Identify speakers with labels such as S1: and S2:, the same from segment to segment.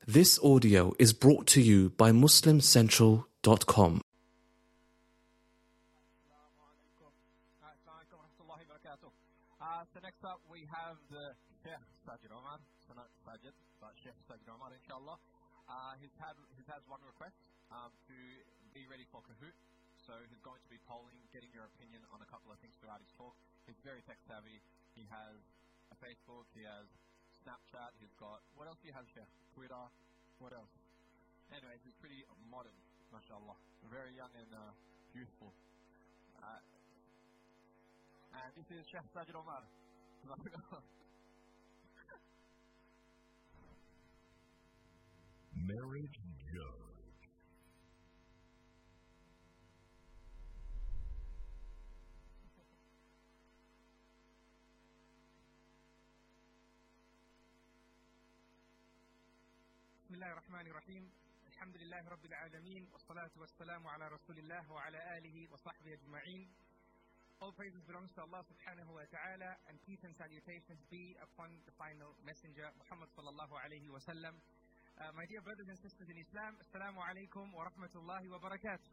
S1: This audio is brought to you by MuslimCentral.com.
S2: So next up we have the Sheikh Sajid Omar, so not Sajid, but Sheikh Sajid Omar, inshallah. He has one request, to be ready for Kahoot. So he's going to be polling, getting your opinion on a couple of things throughout his talk. He's very tech savvy. He has a Facebook, he has Snapchat, he's got, what else do you have, Sheikh? Twitter, what else? Anyways, he's pretty modern, mashallah. Very young and youthful. And this is Sheikh Sajid Omar.
S3: Marriage Judge.
S4: بسم الله الرحمن الرحيم الحمد لله رب العالمين والصلاة والسلام على رسول الله وعلى آله وصحبه أجمعين. All praises belongs to Allah subhanahu wa ta'ala, and peace and salutations be upon the final messenger Muhammad sallallahu alayhi wa sallam. My dear brothers and sisters in Islam, Assalamu alaikum wa rahmatullahi wa barakatuh.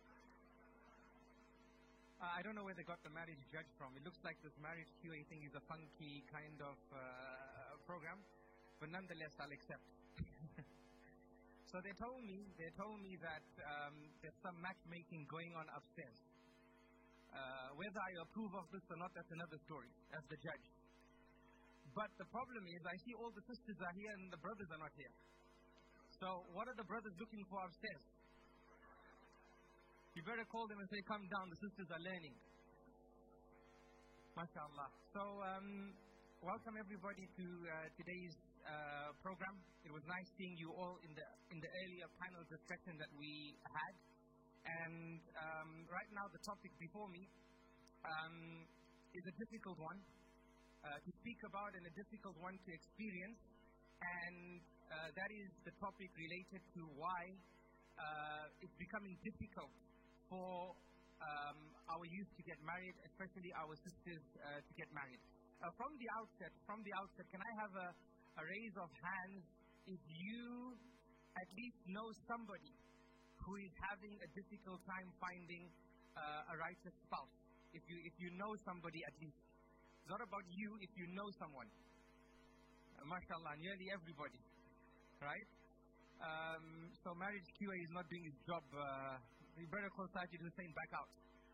S4: I don't know where they got the marriage judge from. It looks like this marriage QA thing is a funky kind of program, but nonetheless I'll accept. So they told me that there's some matchmaking going on upstairs. Whether I approve of this or not, that's another story, as the judge. But the problem is, I see all the sisters are here and the brothers are not here. So what are the brothers looking for upstairs? You better call them and say, come down, the sisters are learning. MashaAllah. So welcome everybody to today's program. It was nice seeing you all in the earlier panel discussion that we had. And right now the topic before me is a difficult one to speak about and a difficult one to experience, and that is the topic related to why it's becoming difficult for our youth to get married, especially our sisters to get married. From the outset, can I have a raise of hands if you at least know somebody who is having a difficult time finding a righteous spouse? If you know somebody at least. It's not about you, if you know someone. MashaAllah, nearly everybody. Right? So marriage QA is not doing his job. We better call Sajid Hussain back out.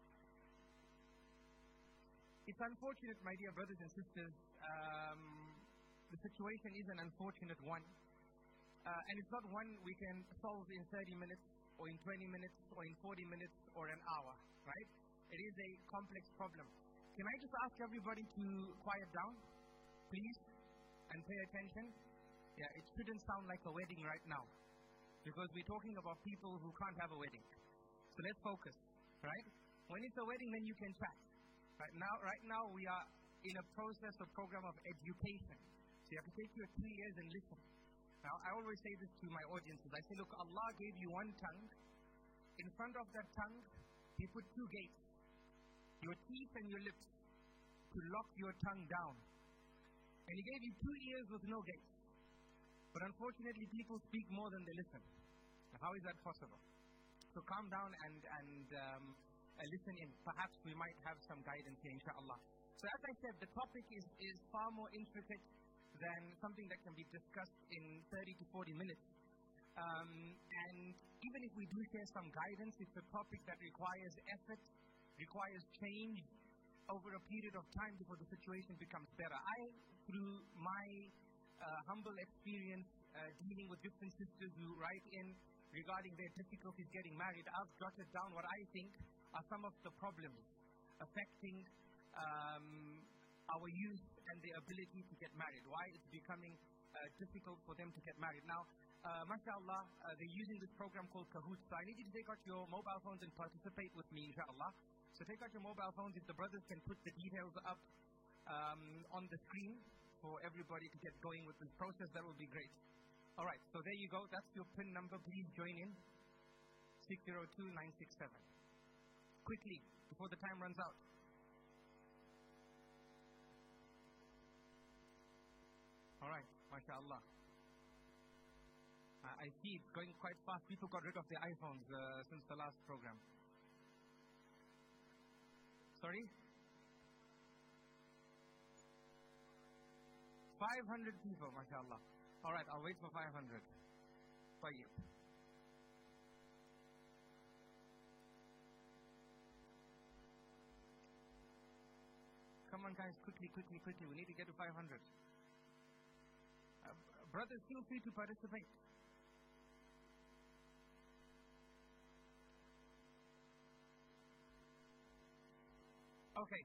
S4: It's unfortunate, my dear brothers and sisters. The situation is an unfortunate one. And it's not one we can solve in 30 minutes, or in 20 minutes, or in 40 minutes, or an hour, right? It is a complex problem. Can I just ask everybody to quiet down, please, and pay attention? Yeah, it shouldn't sound like a wedding right now, because we're talking about people who can't have a wedding. So let's focus, right? When it's a wedding, then you can chat. Right now we are in a process or program of education. So you have to take your 2 years and listen. Now, I always say this to my audiences. I say, look, Allah gave you one tongue. In front of that tongue, He put two gates. Your teeth and your lips, to lock your tongue down. And He gave you 2 ears with no gates. But unfortunately, people speak more than they listen. Now, how is that possible? So calm down and listen in. Perhaps we might have some guidance here, inshallah. So as I said, the topic is far more intricate than something that can be discussed in 30 to 40 minutes. And even if we do share some guidance, it's a topic that requires effort, requires change over a period of time before the situation becomes better. Through my humble experience dealing with different sisters who write in regarding their difficulties getting married, I've jotted down what I think are some of the problems affecting our youth and their ability to get married. Why it's becoming difficult for them to get married. Now, mashallah, they're using this program called Kahoot. So I need you to take out your mobile phones and participate with me, inshallah. So take out your mobile phones. If the brothers can put the details up on the screen for everybody to get going with this process, that would be great. All right, so there you go. That's your PIN number. Please join in. 602967. Quickly, before the time runs out. All right, mashallah. I see it's going quite fast. People got rid of their iPhones since the last program. Sorry? 500 people, mashallah. Alright, I'll wait for 500. Tayyib. Come on guys, quickly. We need to get to 500. Brothers, feel free to participate. Okay.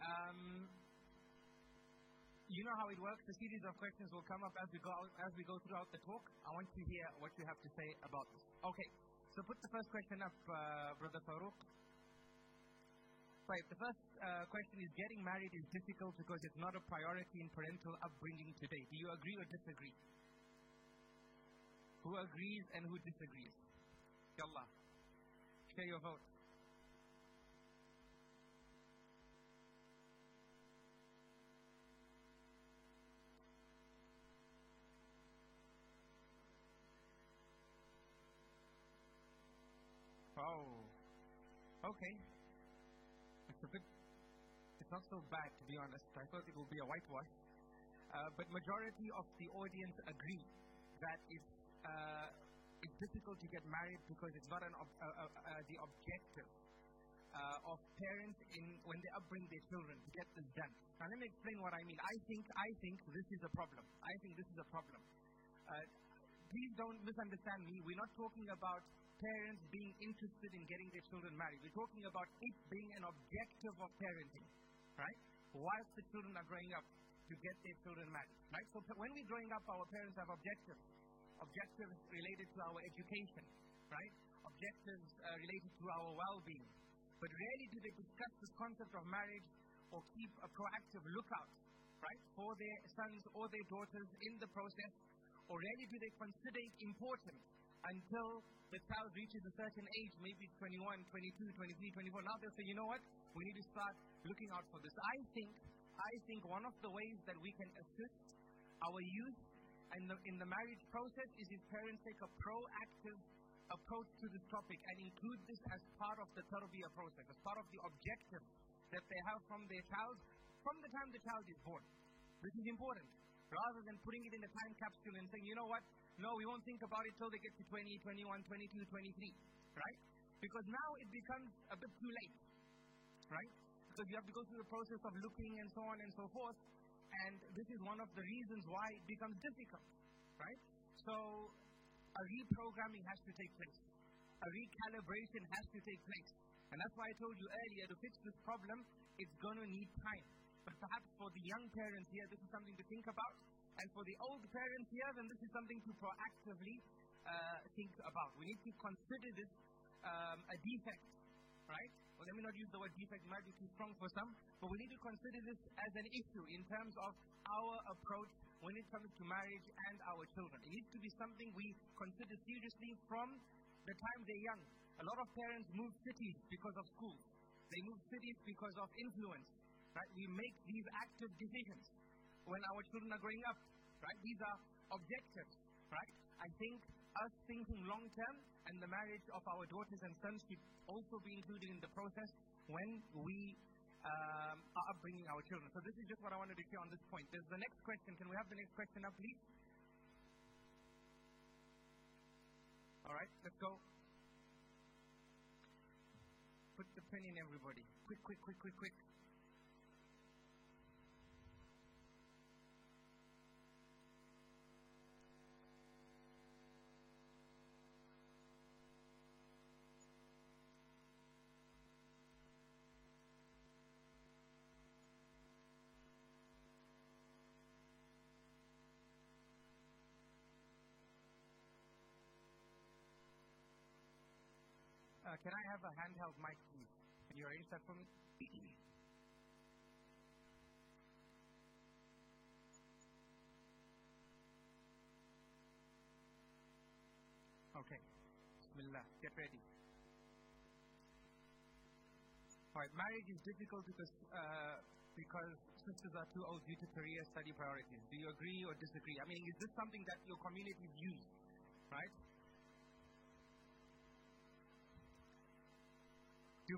S4: You know how it works. A series of questions will come up as we go throughout the talk. I want to hear what you have to say about this. Okay. So put the first question up, Brother Farouk. Right. The first question is, getting married is difficult because it's not a priority in parental upbringing today. Do you agree or disagree? Who agrees and who disagrees? Yallah. Share your vote. Oh, okay. It's not so bad, to be honest. I thought it would be a whitewash. But majority of the audience agree that it's difficult to get married because it's not the objective of parents when they upbring their children to get this done. Now let me explain what I mean. I think this is a problem. Please don't misunderstand me. We're not talking about parents being interested in getting their children married. We're talking about it being an objective of parenting, right? Whilst the children are growing up, to get their children married, right? So when we're growing up, our parents have objectives related to our education, right? Objectives related to our well-being. But rarely do they discuss this concept of marriage or keep a proactive lookout, right, for their sons or their daughters in the process, or rarely do they consider it important until the child reaches a certain age, maybe 21, 22, 23, 24. Now they'll say, you know what, we need to start looking out for this. I think one of the ways that we can assist our youth in the marriage process is if parents take a proactive approach to this topic and include this as part of the tarbiyah process, as part of the objective that they have from their child, from the time the child is born. This is important. Rather than putting it in a time capsule and saying, you know what, no, we won't think about it till they get to 20, 21, 22, 23, right? Because now it becomes a bit too late, right? Because you have to go through the process of looking and so on and so forth, and this is one of the reasons why it becomes difficult, right? So a reprogramming has to take place. A recalibration has to take place. And that's why I told you earlier, to fix this problem, it's going to need time. But perhaps for the young parents here, this is something to think about. And for the old parents here, then this is something to proactively think about. We need to consider this a defect, right? Well, let me not use the word defect, it might be too strong for some. But we need to consider this as an issue in terms of our approach when it comes to marriage and our children. It needs to be something we consider seriously from the time they're young. A lot of parents move cities because of schools. They move cities because of influence. Right? We make these active decisions when our children are growing up. Right? These are objectives. Right? I think us thinking long term and the marriage of our daughters and sons should also be included in the process when we are upbringing our children. So this is just what I wanted to share on this point. There's the next question. Can we have the next question up, please? All right, let's go. Put the pen in, everybody. Quick. Can I have a handheld mic, please? Can you arrange that for me? Okay. Bismillah. Get ready. Alright, marriage is difficult because sisters are too old due to career study priorities. Do you agree or disagree? I mean, is this something that your communities use? Right?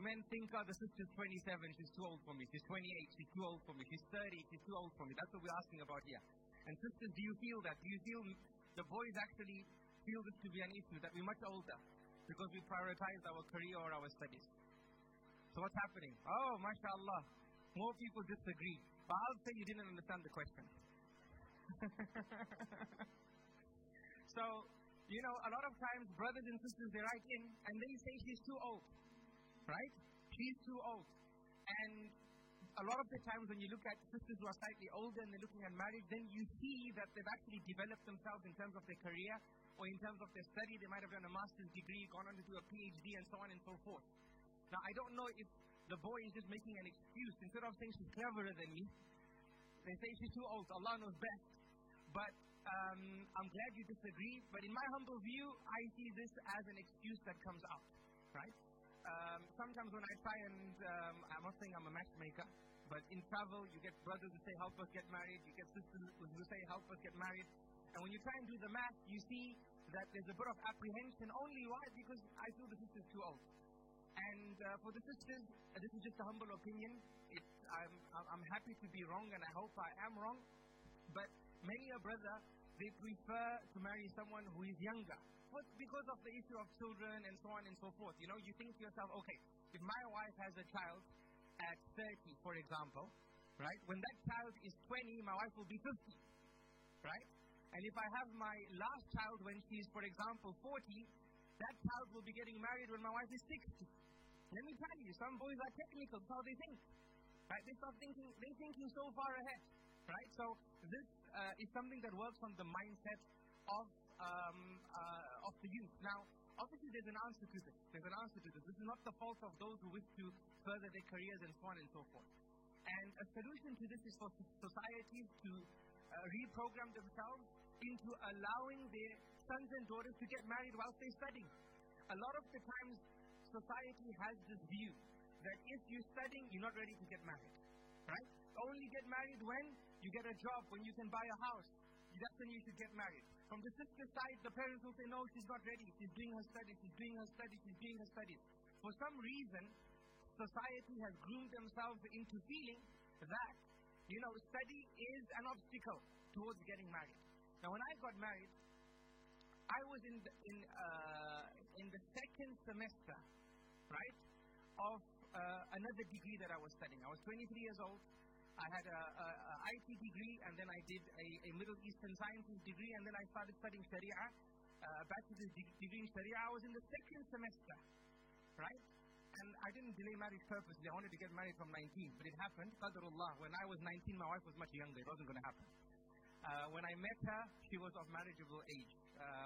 S4: men think, oh, the sister's 27, she's too old for me. She's 28, she's too old for me. She's 30, she's too old for me. That's what we're asking about here. And sisters, do you feel that? Do you feel the boys actually feel this to be an issue, that we're much older because we prioritize our career or our studies? So what's happening? Oh, mashallah. More people disagree. But I'll say you didn't understand the question. So, you know, a lot of times brothers and sisters, they write in and they say she's too old. Right? She's too old. And a lot of the times when you look at sisters who are slightly older and they're looking at marriage, then you see that they've actually developed themselves in terms of their career or in terms of their study. They might have done a master's degree, gone on to do a PhD and so on and so forth. Now, I don't know if the boy is just making an excuse. Instead of saying she's cleverer than me, they say she's too old. Allah knows best. But I'm glad you disagree. But in my humble view, I see this as an excuse that comes out. Right? Sometimes when I try and, I'm not saying I'm a matchmaker, but in travel, you get brothers who say, help us get married. You get sisters who say, help us get married. And when you try and do the math, you see that there's a bit of apprehension. Only why? Because I feel the sister's too old. And for the sisters, this is just a humble opinion. I'm happy to be wrong, and I hope I am wrong. But many a brother, they prefer to marry someone who is younger. Because of the issue of children and so on and so forth. You know, you think to yourself, okay, if my wife has a child at 30, for example, right, when that child is 20, my wife will be 50, right? And if I have my last child when she's, for example, 40, that child will be getting married when my wife is 60. Let me tell you, some boys are technical, that's how they think, right? They're thinking so far ahead, right? So this is something that works on the mindset of the youth. Now, obviously there's an answer to this. This is not the fault of those who wish to further their careers and so on and so forth. And a solution to this is for societies to reprogram themselves into allowing their sons and daughters to get married whilst they're studying. A lot of the times, society has this view that if you're studying, you're not ready to get married. Right? Only get married when you get a job, when you can buy a house. That's when you should get married. From the sister side, the parents will say, no, she's not ready. She's doing her studies. For some reason, society has groomed themselves into feeling that, you know, study is an obstacle towards getting married. Now, when I got married, I was in the second semester, right, of another degree that I was studying. I was 23 years old. I had a IT degree, and then I did a Middle Eastern Sciences degree, and then I started studying Sharia, a bachelor's degree in Sharia. I was in the second semester, right? And I didn't delay marriage purposely. I wanted to get married from 19, but it happened. Qadarullah. When I was 19, my wife was much younger. It wasn't going to happen. When I met her, she was of marriageable age.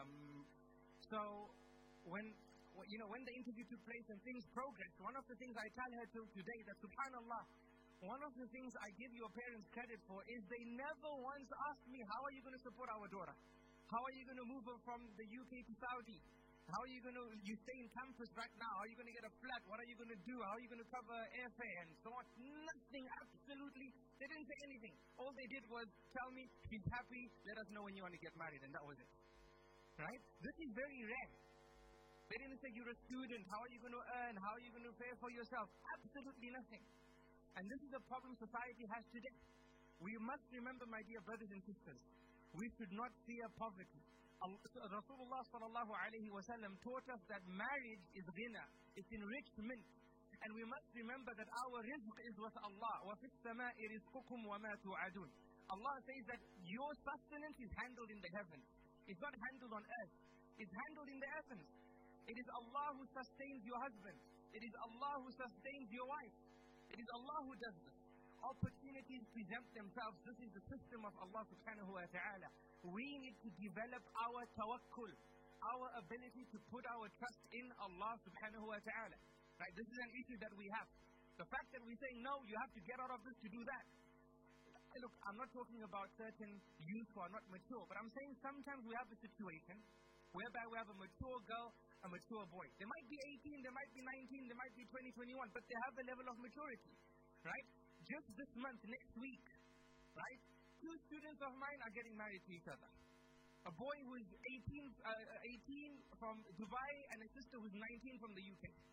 S4: So when the interview took place and things progressed, one of the things I tell her till today that subhanallah, one of the things I give your parents credit for is they never once asked me, how are you going to support our daughter? How are you going to move her from the UK to Saudi? How are you going to, you stay in campus right now, how are you going to get a flat? What are you going to do? How are you going to cover airfare and so on? Nothing, absolutely. They didn't say anything. All they did was tell me, be happy, let us know when you want to get married, and that was it. Right? This is very rare. They didn't say you're a student, how are you going to earn? How are you going to pay for yourself? Absolutely nothing. And this is the problem society has today. We must remember, my dear brothers and sisters, we should not fear poverty. Rasulullah sallallahu alayhi wa sallam taught us that marriage is ghina, it's enrichment. And we must remember that our rizq is with Allah. وَفِي السَّمَاءِ رِزْقُكُمْ وَمَا تُوعَدُونَ. Allah says that your sustenance is handled in the heavens. It's not handled on earth. It's handled in the heavens. It is Allah who sustains your husband. It is Allah who sustains your wife. It is Allah who does this. Opportunities present themselves. This is the system of Allah subhanahu wa ta'ala. We need to develop our tawakkul, our ability to put our trust in Allah subhanahu wa ta'ala. Right? This is an issue that we have. The fact that we say, no, you have to get out of this to do that. Look, I'm not talking about certain youth who are not mature, but I'm saying sometimes we have a situation whereby we have a mature girl, a mature boy. They might be 18, they might be 19, they might be 20, 21, but they have a level of maturity, right? Just this month, next week, right? 2 students of mine are getting married to each other. A boy who is 18 from Dubai and a sister who's 19 from the UK.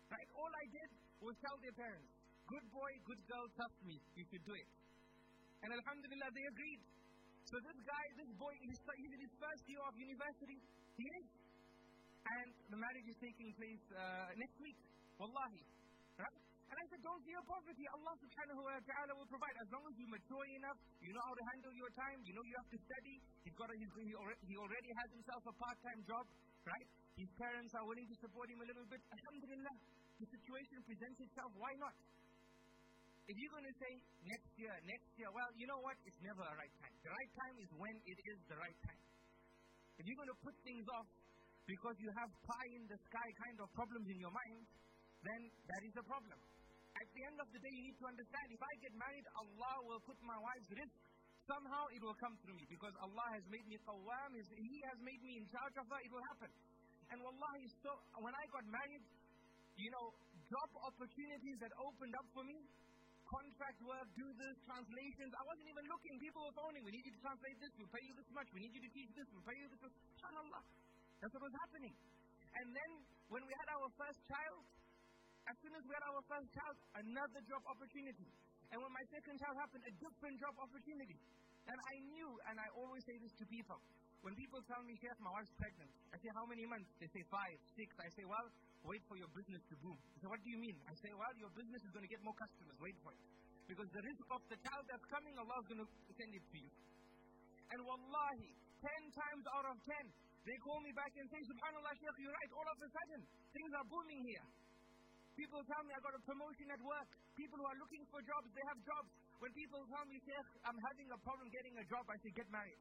S4: Right? All I did was tell their parents, good boy, good girl, trust me, you should do it. And alhamdulillah, they agreed. So this guy, this boy, he's in his first year of university. He is. And the marriage is taking place next week. Wallahi. Right? And I said, don't fear poverty. Allah subhanahu wa ta'ala will provide. As long as you mature enough, you know how to handle your time, you know you have to study. He already has himself a part-time job. Right? His parents are willing to support him a little bit. Alhamdulillah. The situation presents itself. Why not? If you're going to say next year, well, you know what? It's never a right time. The right time is when it is the right time. If you're going to put things off because you have pie in the sky kind of problems in your mind, then that is a problem. At the end of the day, you need to understand, if I get married, Allah will put my wife's rizq. Somehow it will come through me because Allah has made me qawwam. He has made me in charge of her. It will happen. And wallahi, so when I got married, you know, job opportunities that opened up for me, contract work, do this, translations. I wasn't even looking. People were phoning. We need you to translate this. We'll pay you this much. We need you to teach this. We'll pay you this much. SubhanAllah. That's what was happening. And then when we had our first child, as soon as we had our first child, another job opportunity. And when my second child happened, a different job opportunity. And I knew, and I always say this to people, when people tell me, Sheikh, my wife's pregnant, I say, how many months? They say 5, 6. I say, well, wait for your business to boom. They say, what do you mean? I say, well, your business is going to get more customers. Wait for it. Because the rizq of the child that's coming, Allah is going to send it to you. And wallahi, 10 times out of 10, they call me back and say, SubhanAllah, Sheikh, you're right. All of a sudden, things are booming here. People tell me I got a promotion at work. People who are looking for jobs, they have jobs. When people tell me, Sheikh, I'm having a problem getting a job, I say, get married.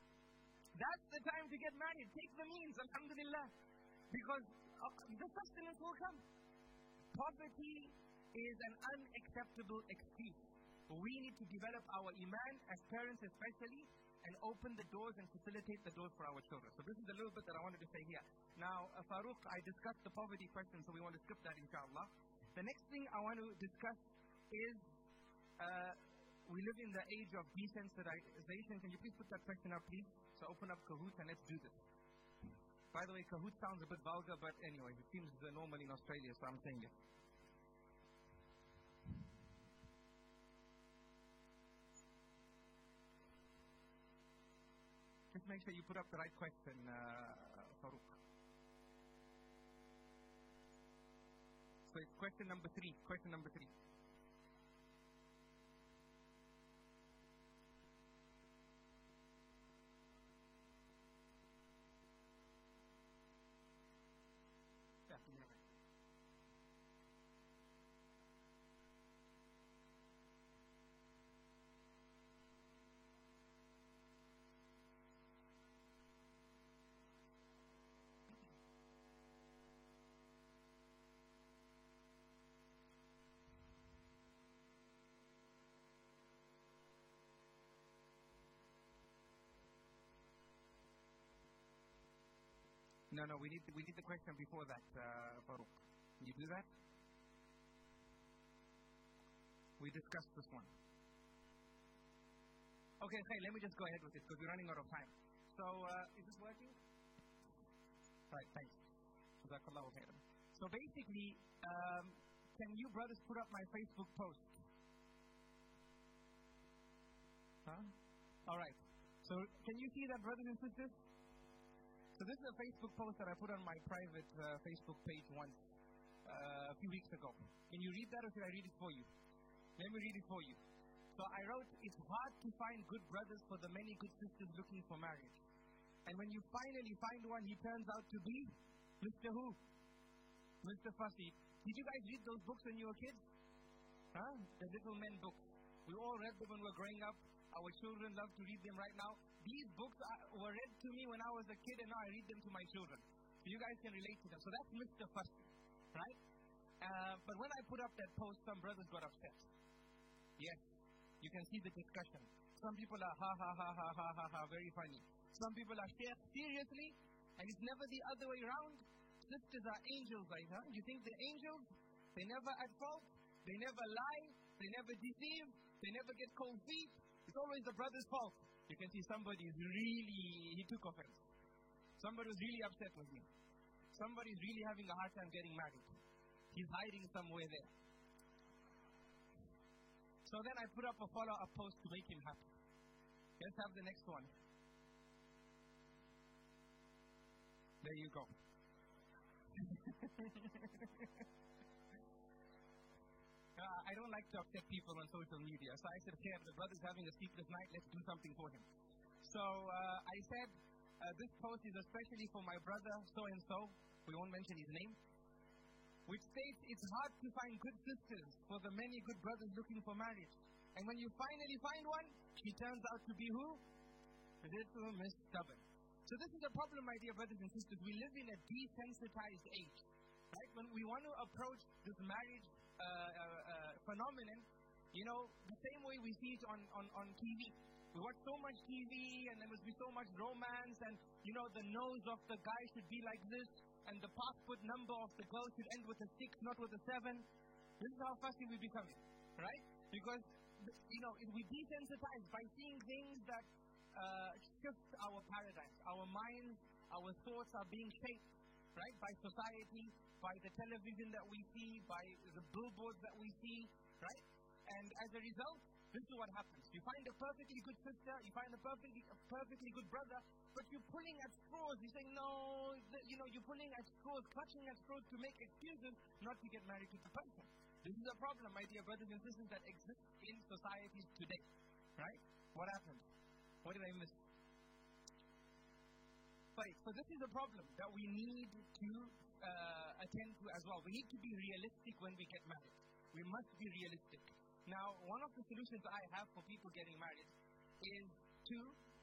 S4: That's the time to get married. Take the means, alhamdulillah. Because the sustenance will come. Poverty is an unacceptable excuse. We need to develop our iman as parents especially and open the doors and facilitate the doors for our children. So this is a little bit that I wanted to say here. Now, Farouk, I discussed the poverty question, so we want to skip that inshallah. The next thing I want to discuss is we live in the age of desensitization. Can you please put that question up, please? So open up Kahoot and let's do this. By the way, Kahoot sounds a bit vulgar, but anyway, it seems normal in Australia, so I'm saying it. Just make sure you put up the right question, Farouk. So it's question number 3. Question number 3. No, we need the question before that, Farouk. Can you do that? We discussed this one. Okay, let me just go ahead with it because we're running out of time. So, is this working? Right, thanks. Jazakallahu khairan. So basically, can you brothers put up my Facebook post? Huh? All right. So, can you see that, brothers and sisters? So this is a Facebook post that I put on my private Facebook page once, a few weeks ago. Can you read that or should I read it for you? Let me read it for you. So I wrote, it's hard to find good brothers for the many good sisters looking for marriage. And when you finally find one, he turns out to be Mr. Who? Mr. Fussy. Did you guys read those books when you were kids? Huh? The Little Men books. We all read them when we were growing up. Our children love to read them right now. These books were read to me when I was a kid, and now I read them to my children. So you guys can relate to them. So that's Mr. Fussy, right? But when I put up that post, some brothers got upset. Yes, you can see the discussion. Some people are ha ha ha ha ha ha ha, very funny. Some people are seriously, and it's never the other way around. Sisters are angels, right? Huh? You think the angels, they never at fault, they never lie, they never deceive, they never get cold feet. It's always the brother's fault. You can see somebody is he took offense. Somebody was really upset with me. Somebody is really having a hard time getting married. He's hiding somewhere there. So then I put up a follow-up post to make him happy. Let's have the next one. There you go. I don't like to upset people on social media. So I said, okay, the brother's having a sleepless night, let's do something for him. So I said, this post is especially for my brother, so-and-so, we won't mention his name, which states, it's hard to find good sisters for the many good brothers looking for marriage. And when you finally find one, she turns out to be who? Little Miss Stubborn. So this is a problem, my dear brothers and sisters. We live in a desensitized age, right? When we want to approach this marriage phenomenon, you know, the same way we see it on TV. We watch so much TV, and there must be so much romance, and, you know, the nose of the guy should be like this, and the passport number of the girl should end with a 6, not with a 7. This is how fussy we're becoming, right? Because, you know, we desensitize by seeing things that shift our paradigms. Our minds, our thoughts are being shaped, right, by society, by the television that we see, by the billboards that we see, right? And as a result, this is what happens. You find a perfectly good sister, you find a perfectly good brother, but you're pulling at straws. You're saying, no, you're pulling at straws, clutching at straws to make excuses not to get married to the person. This is a problem, my dear brothers and sisters, that exists in societies today, right? What happened? What did I miss? Right, so this is a problem that we need to attend to as well. We need to be realistic when we get married. We must be realistic. Now, one of the solutions I have for people getting married is to,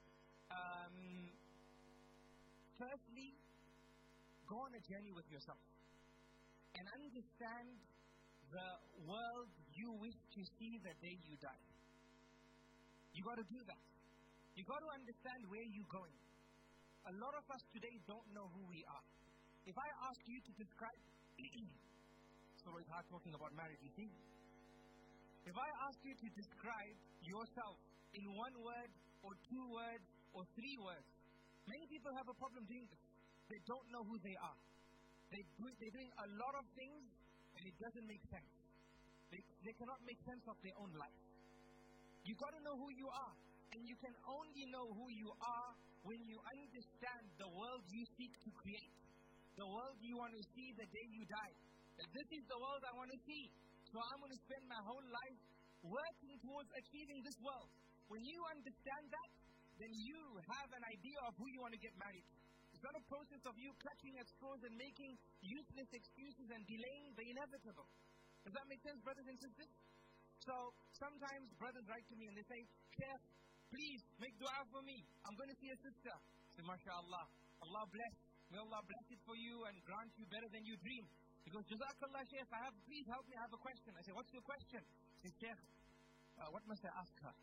S4: firstly, go on a journey with yourself and understand the world you wish to see the day you die. You got to do that. You got to understand where you're going. A lot of us today don't know who we are. If I ask you to describe, so it's hard talking about marriage, you see. If I ask you to describe yourself in 1 word, or 2 words, or 3 words, many people have a problem doing this. They don't know who they are. They're doing a lot of things, and it doesn't make sense. They cannot make sense of their own life. You got to know who you are, and you can only know who you are when you understand the world you seek to create, the world you want to see the day you die. This is the world I want to see. So I'm going to spend my whole life working towards achieving this world. When you understand that, then you have an idea of who you want to get married to. It's not a process of you clutching at straws and making useless excuses and delaying the inevitable. Does that make sense, brothers and sisters? So sometimes brothers write to me and they say, Sheikh, please make dua for me. I'm going to see a sister. I say, MashaAllah, Allah bless. May Allah bless it for you and grant you better than you dream. He goes, Jazakallah, Sheikh, please help me, I have a question. I say, what's your question? He says, Sheikh, what must I ask her?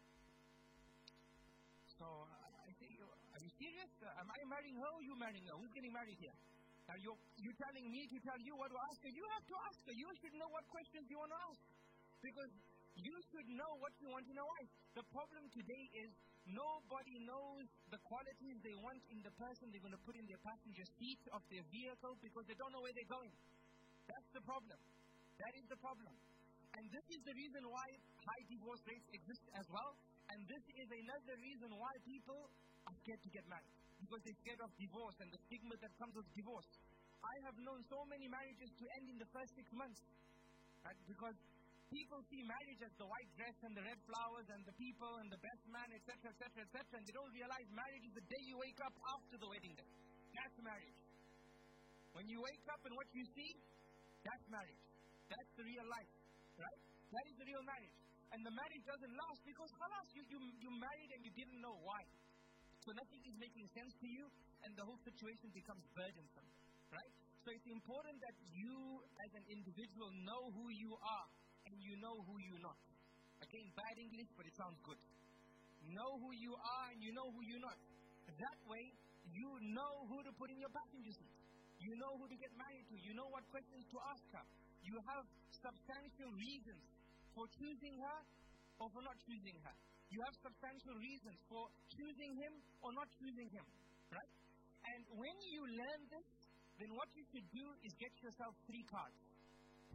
S4: So I say, are you serious? Am I marrying her or you marrying her? Who's getting married here? Now you're telling me to tell you what to ask her. You have to ask her. You should know what questions you want to ask. Because you should know what you want in a wife. The problem today is nobody knows the qualities they want in the person they're going to put in their passenger seat of their vehicle because they don't know where they're going. That's the problem. That is the problem. And this is the reason why high divorce rates exist as well. And this is another reason why people are scared to get married. Because they're scared of divorce and the stigma that comes with divorce. I have known so many marriages to end in the first 6 months. Right? Because people see marriage as the white dress and the red flowers and the people and the best man, etc., etc., etc. And they don't realize marriage is the day you wake up after the wedding day. That's marriage. When you wake up and what you see, that's marriage. That's the real life. Right? That is the real marriage. And the marriage doesn't last because khalas, you married and you didn't know why. So nothing is making sense to you and the whole situation becomes burdensome. Right? So it's important that you as an individual know who you are and you know who you're not. Again, bad English, but it sounds good. Know who you are and you know who you're not. That way, you know who to put in your passenger seat. You know who to get married to. You know what questions to ask her. You have substantial reasons for choosing her or for not choosing her. You have substantial reasons for choosing him or not choosing him. Right? And when you learn this, then what you should do is get yourself 3 cards.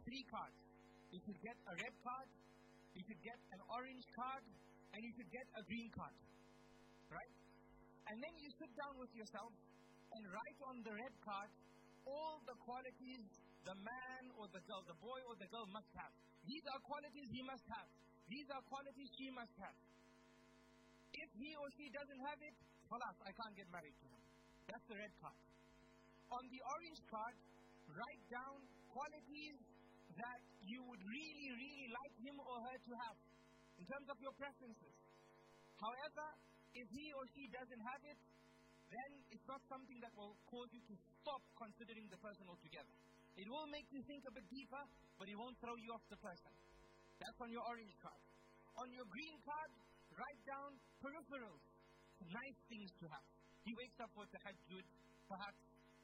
S4: 3 cards. You should get a red card, you should get an orange card, and you should get a green card. Right? And then you sit down with yourself and write on the red card all the qualities the man or the girl, the boy or the girl must have. These are qualities he must have. These are qualities she must have. If he or she doesn't have it, khalas, I can't get married to him. That's the red card. On the orange card, write down qualities that you would really, really like him or her to have in terms of your preferences. However, if he or she doesn't have it, then it's not something that will cause you to stop considering the person altogether. It will make you think a bit deeper, but it won't throw you off the person. That's on your orange card. On your green card, write down peripherals, nice things to have. He wakes up for tahajjud, perhaps,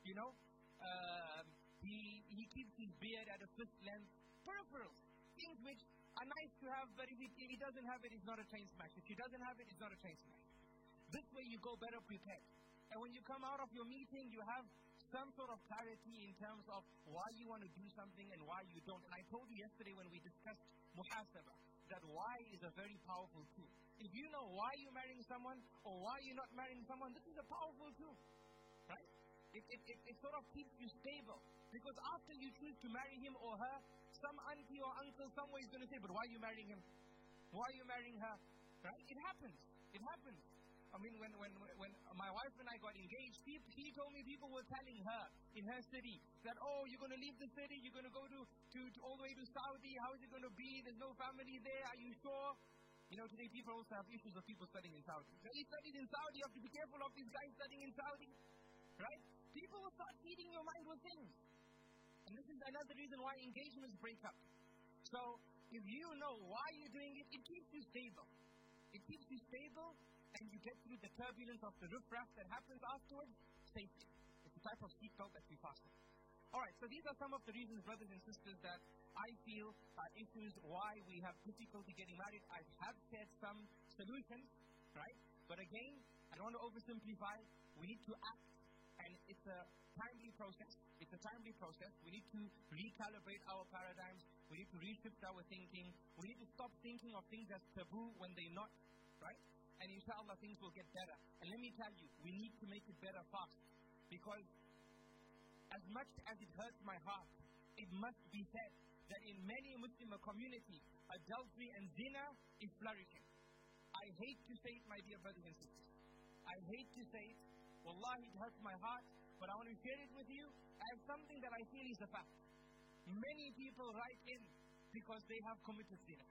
S4: he keeps his beard at a fist length. Peripherals, things which are nice to have, but if he doesn't have it, it's not a train smash. If he doesn't have it, it's not a train smash. This way you go better prepared. And when you come out of your meeting, you have some sort of clarity in terms of why you want to do something and why you don't. And I told you yesterday when we discussed muhasabah, that why is a very powerful tool. If you know why you're marrying someone or why you're not marrying someone, this is a powerful tool. Right? It sort of keeps you stable. Because after you choose to marry him or her, some auntie or uncle somewhere is going to say, but why are you marrying him? Why are you marrying her? Right? It happens. It happens. I mean, when my wife and I got engaged, she told me people were telling her in her city that, oh, you're going to leave the city, you're going to go to all the way to Saudi, how is it going to be? There's no family there, are you sure? Today people also have issues of people studying in Saudi. So he studied in Saudi, you have to be careful of these guys studying in Saudi. Right? People will start feeding your mind with things. And this is another reason why engagements break up. So, if you know why you're doing it, it keeps you stable. It keeps you stable, and you get through the turbulence of the riffraff that happens afterwards safely. It's a type of seatbelt that we fasten. Alright, so these are some of the reasons, brothers and sisters, that I feel are issues why we have difficulty getting married. I have said some solutions, right? But again, I don't want to oversimplify. We need to act, and it's a timely process. It's a timely process. We need to recalibrate our paradigms. We need to reshift our thinking. We need to stop thinking of things as taboo when they're not, right? And inshallah, things will get better. And let me tell you, we need to make it better fast. Because as much as it hurts my heart, it must be said that in many Muslim communities, adultery and zina is flourishing. I hate to say it, my dear brothers and sisters. I hate to say it. Wallahi, it hurts my heart. But I want to share it with you as something that I feel is a fact. Many people write in because they have committed zina.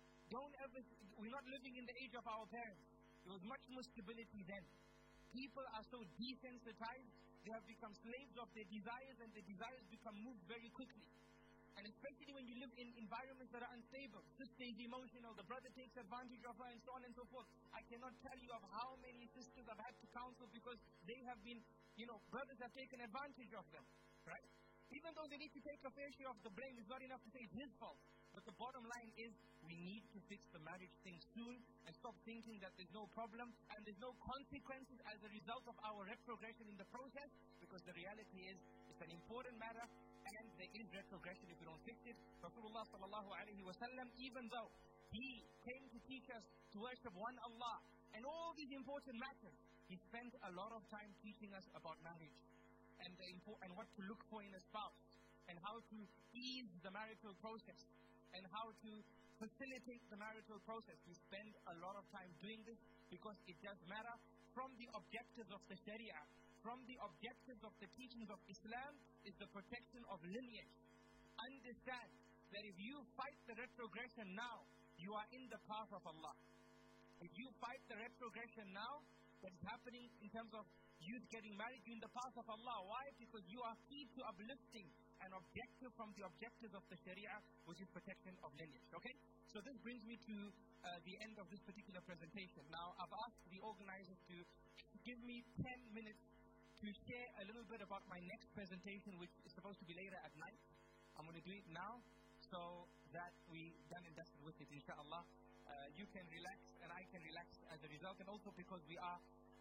S4: We're not living in the age of our parents. There was much more stability then. People are so desensitized, they have become slaves of their desires, and their desires become moved very quickly. And especially when you live in environments that are unstable. Sister is emotional, the brother takes advantage of her, and so on and so forth. I cannot tell you of how many sisters I've had to counsel because they have been, brothers have taken advantage of them, right? Even though they need to take a fair share of the blame, it's not enough to say it's his fault. But the bottom line is, we need to fix the marriage thing soon and stop thinking that there's no problem and there's no consequences as a result of our retrogression in the process, because the reality is, it's an important matter and there is retrogression if we don't fix it. Rasulullah sallallahu alayhi wa sallam, even though he came to teach us to worship one Allah and all these important matters, he spent a lot of time teaching us about marriage and what to look for in a spouse and how to ease the marital process and how to facilitate the marital process. We spend a lot of time doing this because it does matter. From the objectives of the Sharia, from the objectives of the teachings of Islam, is the protection of lineage. Understand that if you fight the retrogression now, you are in the path of Allah. If you fight the retrogression now, that is happening in terms of youth getting married, you're in the path of Allah. Why? Because you are key to uplifting an objective from the objectives of the Sharia, which is protection of lineage. Okay? So this brings me to the end of this particular presentation. Now, I've asked the organizers to give me 10 minutes to share a little bit about my next presentation, which is supposed to be later at night. I'm going to do it now so that we done and dusted with it, inshallah. You can relax and I can relax as a result, and also because we are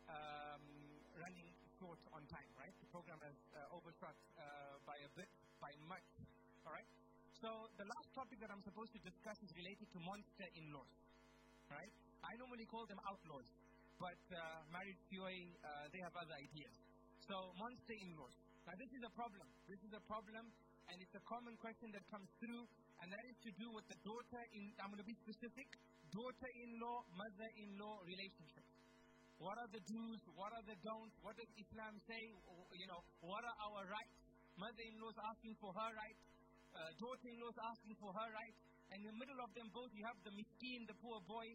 S4: running short on time, right? The program has overshot by a bit, by much. Alright? So the last topic that I'm supposed to discuss is related to monster in-laws, right? I normally call them outlaws, but married POA, they have other ideas. So monster in-laws. Now this is a problem. This is a problem, and it's a common question that comes through, and that is to do with the I'm going to be specific, daughter-in-law, mother-in-law relationship. What are the do's? What are the don'ts? What does Islam say? What are our rights? Mother-in-law's asking for her rights. Daughter-in-law's asking for her rights. And in the middle of them both, you have the miskin, the poor boy,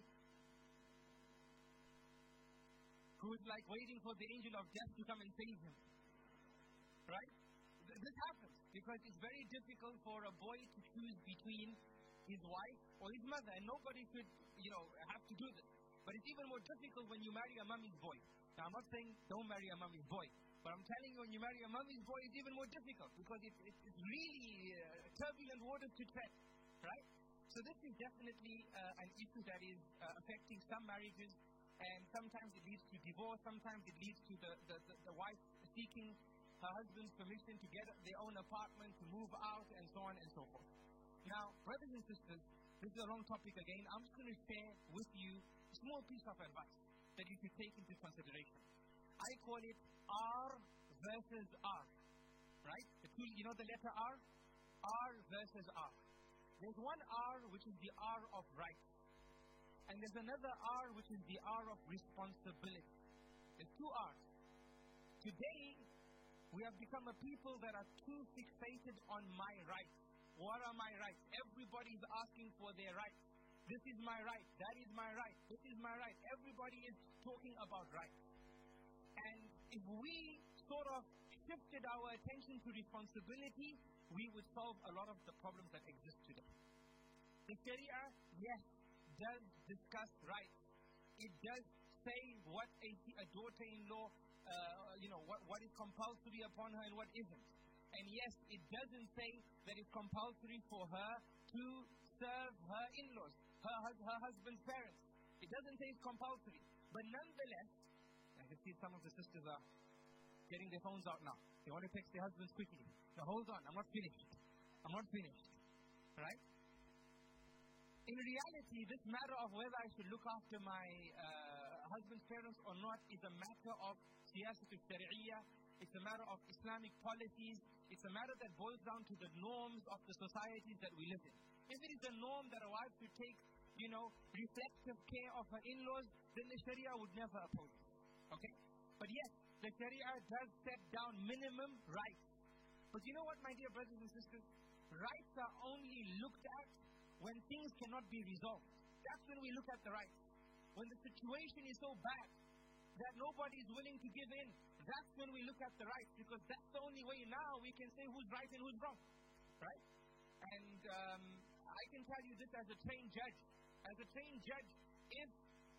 S4: who's like waiting for the angel of death to come and save him. Right? This happens because it's very difficult for a boy to choose between his wife or his mother. And nobody should, have to do this. But it's even more difficult when you marry a mummy's boy. Now, I'm not saying don't marry a mummy's boy. But I'm telling you, when you marry a mummy's boy, it's even more difficult because it's really turbulent waters to tread, right? So this is definitely an issue that is affecting some marriages, and sometimes it leads to divorce, sometimes it leads to the wife seeking her husband's permission to get their own apartment, to move out, and so on and so forth. Now, brothers and sisters, this is a long topic again. I'm just going to share with you a small piece of advice that you should take into consideration. I call it R versus R, right? The letter R? R versus R. There's one R which is the R of right. And there's another R which is the R of responsibility. There's two R's. Today, we have become a people that are too fixated on my rights. What are my rights? Everybody is asking for their rights. This is my right. That is my right. This is my right. Everybody is talking about rights. And if we sort of shifted our attention to responsibility, we would solve a lot of the problems that exist today. The Sharia, yes, does discuss rights. It does say what a daughter-in-law, what is compulsory upon her and what isn't. And yes, it doesn't say that it's compulsory for her to serve her in-laws, her husband's parents. It doesn't say it's compulsory. But nonetheless, I can see some of the sisters are getting their phones out now. They want to text their husbands quickly. Now hold on, I'm not finished. Right? In reality, this matter of whether I should look after my husband's parents or not is a matter of siyasat al-shari'iyah. It's a matter of Islamic policies. It's a matter that boils down to the norms of the societies that we live in. If it is a norm that a wife should take, reflective care of her in-laws, then the Sharia would never oppose it. Okay? But yes, the Sharia does set down minimum rights. But you know what, my dear brothers and sisters? Rights are only looked at when things cannot be resolved. That's when we look at the rights. When the situation is so bad that nobody is willing to give in, that's when we look at the rights, because that's the only way now we can say who's right and who's wrong. Right? And I can tell you this as a trained judge. As a trained judge, if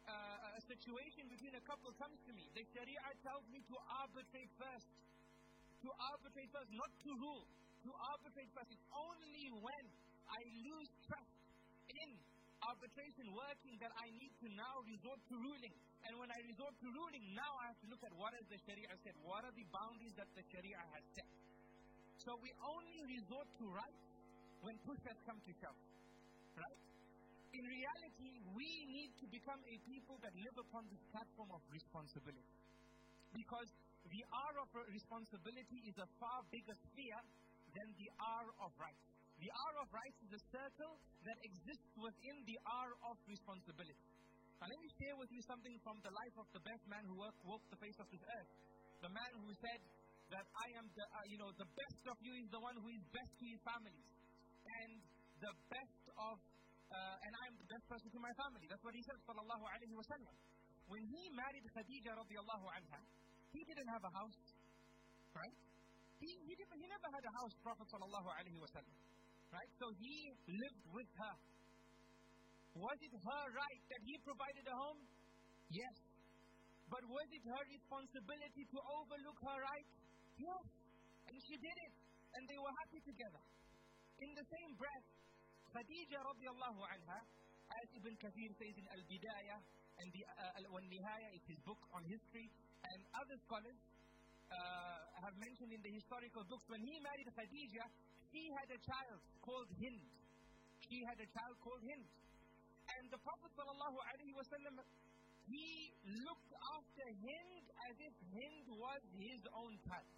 S4: a situation between a couple comes to me, the Sharia tells me to arbitrate first. To arbitrate first, not to rule. To arbitrate first. It's only when I lose trust in arbitration working that I need to now resort to ruling. And when I resort to ruling, now I have to look at what has the Sharia said. What are the boundaries that the Sharia has set? So we only resort to rights when push has come to shove. Right? In reality, we need to become a people that live upon this platform of responsibility. Because the R of responsibility is a far bigger sphere than the R of rights. The R of rights is a circle that exists within the R of responsibility. Now let me share with you something from the life of the best man who walked the face of this earth. The man who said that I am the best of you is the one who is best to his families. And the best of, and I am the best person to my family. That's what he said, sallallahu alayhi wa sallam. When he married Khadija radiallahu anha, he didn't have a house, right? He never had a house, Prophet sallallahu alayhi wa sallam, right? So he lived with her. Was it her right that he provided a home? Yes. But was it her responsibility to overlook her right? Yes. And she did it. And they were happy together. In the same breath, Khadija radiallahu anha, as Ibn Kathir says in Al-Bidayah, and the Al-Nihaya is his book on history, and other scholars have mentioned in the historical books, when he married Khadija, she had a child called Hind. She had a child called Hind. And the Prophet ﷺ, he looked after Hind as if Hind was his own child.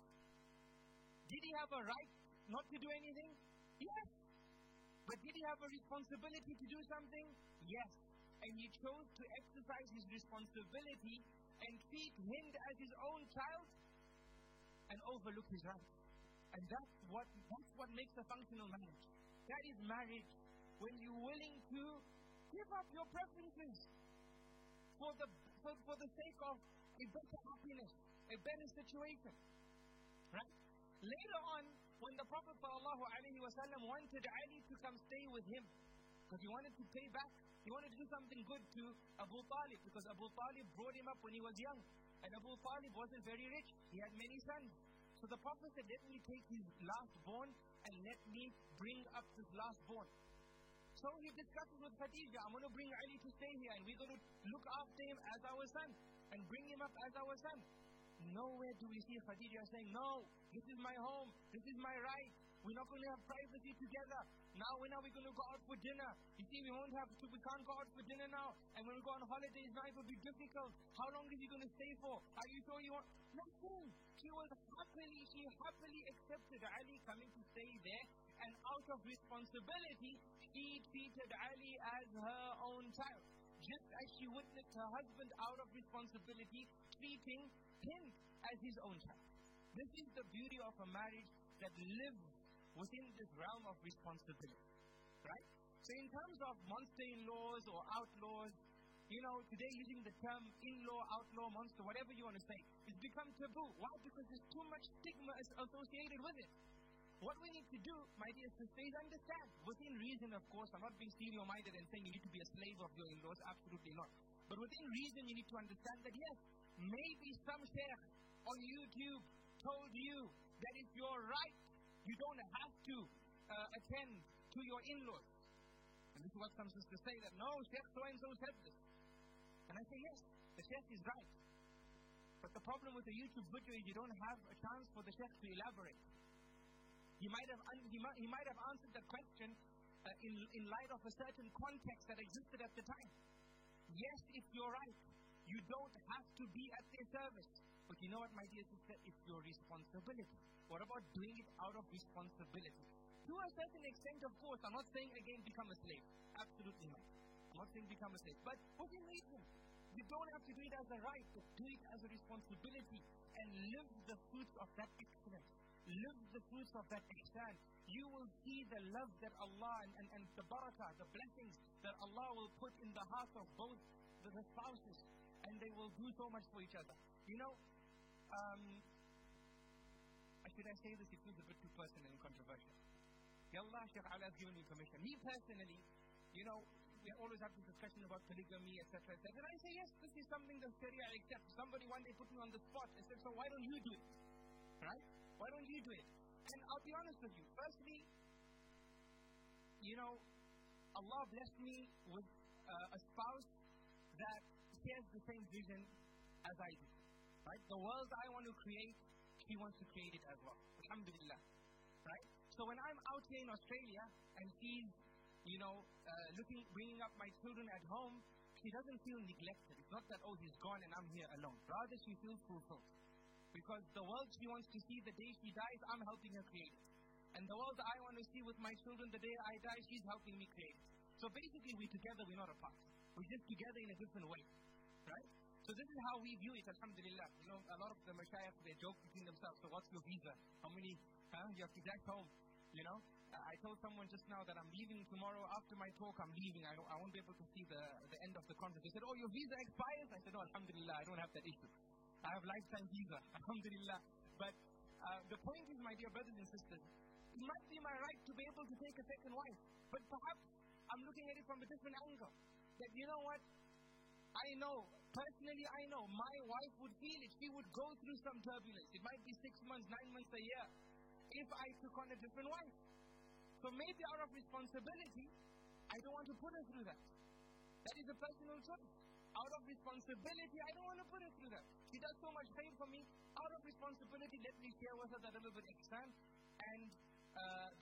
S4: Did he have a right not to do anything? Yes. But did he have a responsibility to do something? Yes. And he chose to exercise his responsibility and treat Hind as his own child and overlook his rights. And that's what makes a functional marriage. That is marriage, when you're willing to give up your preferences for the sake of a better happiness, a better situation. Right? Later on, when the Prophet ﷺ wanted Ali to come stay with him, because he wanted to pay back, he wanted to do something good to Abu Talib, because Abu Talib brought him up when he was young. And Abu Talib wasn't very rich. He had many sons. So the Prophet said, let me take his lastborn and let me bring up this lastborn. So he discusses with Khadija, I'm going to bring Ali to stay here and we're going to look after him as our son and bring him up as our son. Nowhere do we see Khadija saying, no, this is my home, this is my right, we're not going to have privacy together. Now when are we going to go out for dinner? You see, we can't go out for dinner now. And when we go on holidays now, it will be difficult. How long is he going to stay for? Are you sure you want? Nothing. She happily accepted Ali coming to stay there. And out of responsibility, she treated Ali as her own child. Just as she witnessed her husband out of responsibility treating him as his own child. This is the beauty of a marriage that lives within this realm of responsibility. Right? So in terms of monster-in-laws or outlaws, today using the term in-law, outlaw, monster, whatever you want to say, it's become taboo. Why? Because there's too much stigma associated with it. What we need to do, my dear sisters, is understand, within reason, of course. I'm not being stereo-minded and saying you need to be a slave of your in-laws, absolutely not. But within reason, you need to understand that yes, maybe some sheikh on YouTube told you that it's your right, you don't have to attend to your in-laws. And this is what some sisters say, that no, Sheikh so-and-so said this. And I say yes, the sheikh is right. But the problem with the YouTube video is you don't have a chance for the sheikh to elaborate. He might have answered that question in light of a certain context that existed at the time. Yes, it's your right. You don't have to be at their service. But you know what, my dear sister? It's your responsibility. What about doing it out of responsibility? To a certain extent, of course, I'm not saying again become a slave. Absolutely not. I'm not saying become a slave. But within reason. You don't have to do it as a right, but do it as a responsibility and live the fruits of that excellence. Live the fruits of that ihsan. You will see the love that Allah and the barakah, the blessings that Allah will put in the hearts of both the spouses, and they will do so much for each other. Should I say this? It feels a bit too personal and controversial. Yallah, Sheikh Allah has given me permission. Me personally, we always have this discussion about polygamy, etc., etc. And I say, yes, this is something that Sharia accepts. Somebody one day put me on the spot and said, so why don't you do it? Right? Why don't you do it? And I'll be honest with you. Firstly, Allah blessed me with a spouse that shares the same vision as I do. Right? The world I want to create, she wants to create it as well. Alhamdulillah. Right? So when I'm out here in Australia and she's, bringing up my children at home, she doesn't feel neglected. It's not that, oh, he's gone and I'm here alone. Rather, she feels fulfilled. Because the world she wants to see the day she dies, I'm helping her create it. And the world I want to see with my children the day I die, she's helping me create it. So basically, we're together, we're not apart. We're just together in a different way. Right? So this is how we view it, alhamdulillah. A lot of the mashayikh, they joke between themselves. So what's your visa? How many, you have to get home, I told someone just now that I'm leaving tomorrow. After my talk, I'm leaving. I won't be able to see the end of the conference. They said, oh, your visa expires? I said, no, alhamdulillah, I don't have that issue. I have lifetime visa, alhamdulillah. But the point is, my dear brothers and sisters, it might be my right to be able to take a second wife. But perhaps I'm looking at it from a different angle. That, you know what? Personally I know, my wife would feel it. She would go through some turbulence. It might be 6 months, 9 months, a year, if I took on a different wife. So maybe out of responsibility, I don't want to put her through that. That is a personal choice. Out of responsibility, I don't want to put her through that. She does so much pain for me. Out of responsibility, let me share with her that little bit extent. And that is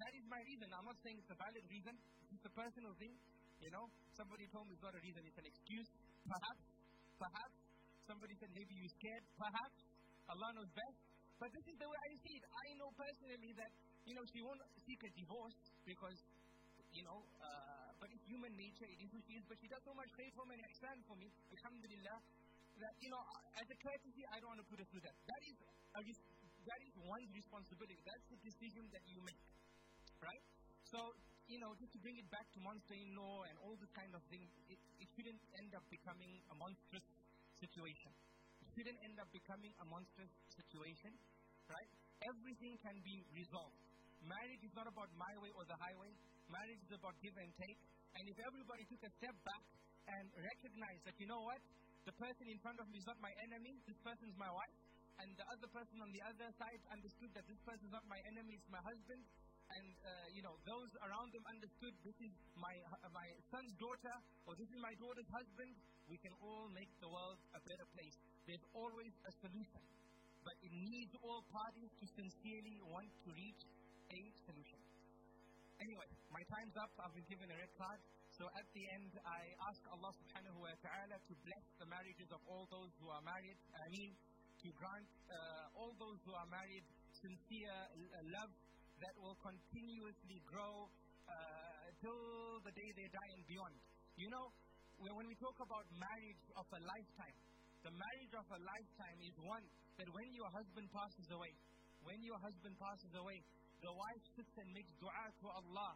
S4: reason. I'm not saying it's a valid reason. It's a personal thing. You know, somebody told me it's not a reason. It's an excuse. Perhaps. Somebody said maybe you're scared. Perhaps. Allah knows best. But this is the way I see it. I know personally that, you know, she won't seek a divorce because, you know, but it's human nature. It is who she is. But she does so much khair for me and ihsan for me. Alhamdulillah. That, you know, as a courtesy, I don't want to put her through that. That is one's responsibility. That's the decision that you make, right? So, you know, just to bring it back to monster-in-law and all this kind of thing, it shouldn't end up becoming a monstrous situation. It shouldn't end up becoming a monstrous situation, right? Everything can be resolved. Marriage is not about my way or the highway. Marriage is about give and take. And if everybody took a step back and recognized that, you know what, the person in front of me is not my enemy, this person is my wife, and the other person on the other side understood that this person is not my enemy, it's my husband, and you know, those around them understood this is my son's daughter, or this is my daughter's husband, we can all make the world a better place. There's always a solution, but it needs all parties to sincerely want to reach a solution. Anyway, my time's up. I've been given a red card. So at the end, I ask Allah subhanahu wa ta'ala to bless the marriages of all those who are married. I mean, to grant all those who are married sincere love that will continuously grow till the day they die and beyond. You know, when we talk about marriage of a lifetime, the marriage of a lifetime is one that when your husband passes away, the wife sits and makes dua to Allah,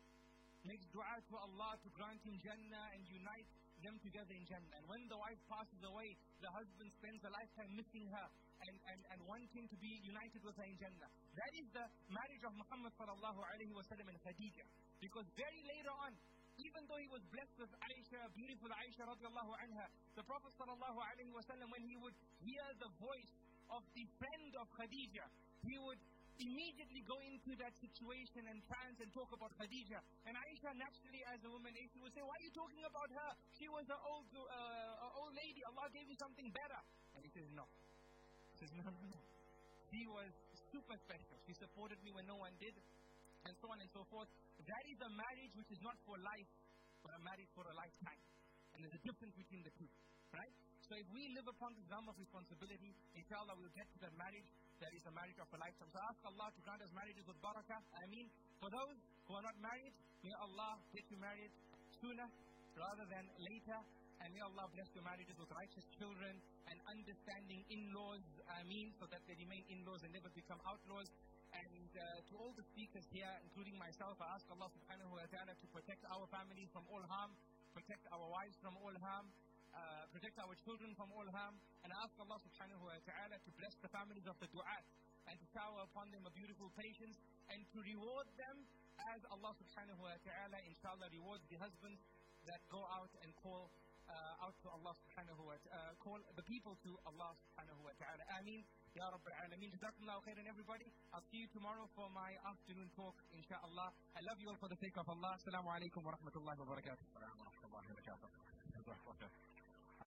S4: to grant him Jannah and unite them together in Jannah. And when the wife passes away, the husband spends a lifetime missing her and wanting to be united with her in Jannah. That is the marriage of Muhammad sallallahu alaihi wasallam and Khadija. Because very later on, even though he was blessed with Aisha, beautiful Aisha radiallahu anha, the Prophet sallallahu alaihi wasallam, when he would hear the voice of the friend of Khadija, he would immediately go into that situation and trance and talk about Khadija. And Aisha, naturally as a woman, Aisha would say, why are you talking about her? She was an old lady. Allah gave you something better. And he says, no. He says, no. She was super special. She supported me when no one did. And so on and so forth. That is a marriage which is not for life, but a marriage for a lifetime. And there's a difference between the two. Right? So if we live upon this realm of responsibility, inshallah we'll get to that marriage. That is a marriage of a lifetime. So ask Allah to grant us marriages with barakah. I mean, for those who are not married, may Allah get you married sooner rather than later. And may Allah bless your marriages with righteous children and understanding in-laws, so that they remain in-laws and never become outlaws. And to all the speakers here, including myself, I ask Allah subhanahu wa ta'ala to protect our families from all harm, protect our wives from all harm, protect our children from all harm, and ask Allah subhanahu wa ta'ala to bless the families of the du'at and to shower upon them a beautiful patience and to reward them as Allah subhanahu wa ta'ala inshallah rewards the husbands that go out and call out to Allah subhanahu wa ta'ala, call the people to Allah subhanahu wa ta'ala. Ameen. Ya Rabbil Alameen. Jazakumullahu khairan everybody. I'll see you tomorrow for my afternoon talk inshallah. I love you all for the sake of Allah. Assalamu alaikum wa rahmatullahi wa barakatuh.